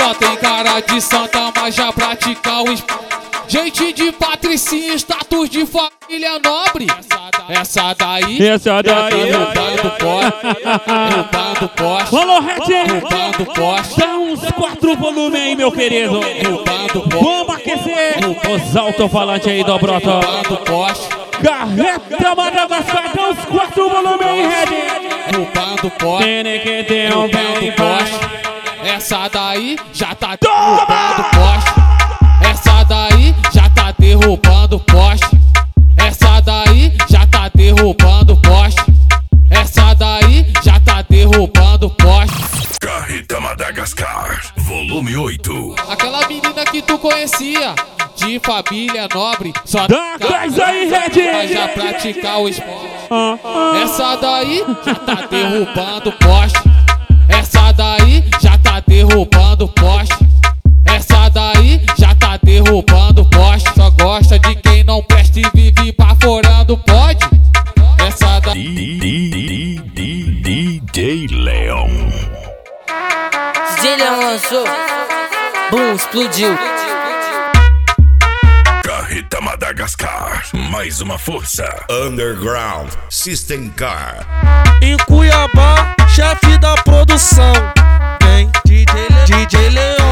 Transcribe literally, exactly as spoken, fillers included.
só tem cara de santa, mas já pratica o esporte. Gente de patricinha, status de família nobre. Essa daí, essa daí, roubando poste, roubando poste. Falou, Red! Roubando poste. Dá uns quatro volumes aí, meu querido. Roubando poste. Vamos aquecer os alto-falantes aí do Broto. Roubando poste. Carreta Madagascar, dá uns quatro volumes aí, Red. Roubando poste. Tem que ter um bem poste. Essa daí já tá derrubando poste. Essa daí já tá derrubando poste. Essa daí já tá derrubando poste. Essa daí já tá derrubando poste. Carreta Madagascar, volume oito. Aquela menina que tu conhecia, de família nobre, só dá gás aí, Red! Mas já praticar o esporte. Essa daí já tá derrubando poste. Essa daí já tá derrubando poste. Essa daí já tá derrubando poste. Só gosta de quem não presta e vive baforando pode. Essa daí D J Leon. D J Leon lançou, bum, explodiu. Carreta Madagascar, mais uma força. Underground System Car. Em Cuiabá, chefe da produção. Vem D J Leon.